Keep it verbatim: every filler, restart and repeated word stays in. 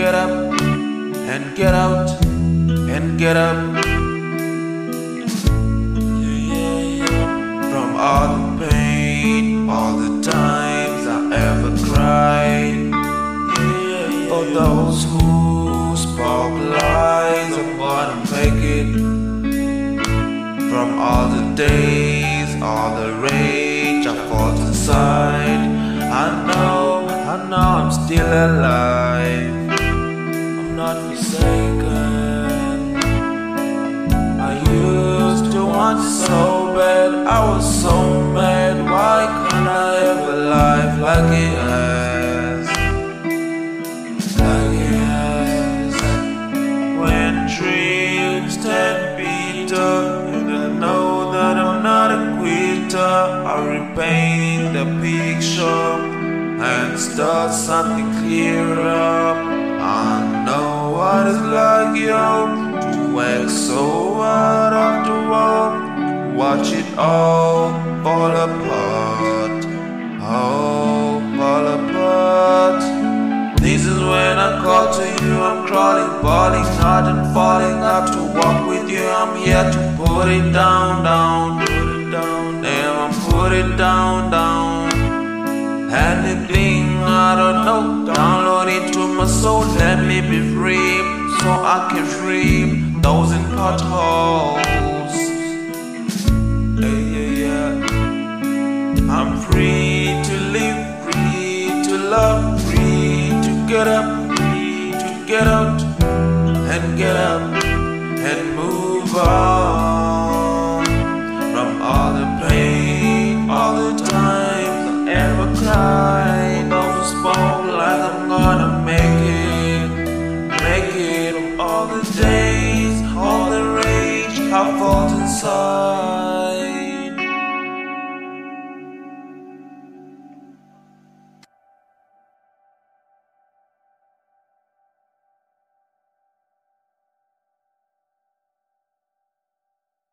get up and get out and get up. Yeah, yeah, yeah. From all the pain, all the times I ever cried. Yeah, yeah, yeah. For those who spoke lies of what I make it. From all the days, all the rage I fought inside. I know, I know I'm still alive. I'm not forsaken. I used to want so bad, I was so mad. Why can't I have a life like it has? Like it has. When dreams turn bitter, and I know that I'm not a quitter, I repaint the picture and start something clearer. I know what it's like, yo, to work so hard after all, watch it all fall apart, all fall apart. This is when I call to you, I'm crawling, falling hard and falling up to walk with you. I'm here to put it down, down, put it down, damn, I'm put it down, down. Anything I don't know, download it to my soul, let me be free, so I can free those in potholes. Yeah, yeah, yeah. I'm free to live, free to love, free to get up, free to get out and get up and move on from all the pain, all the times I ever cried. Those who spoke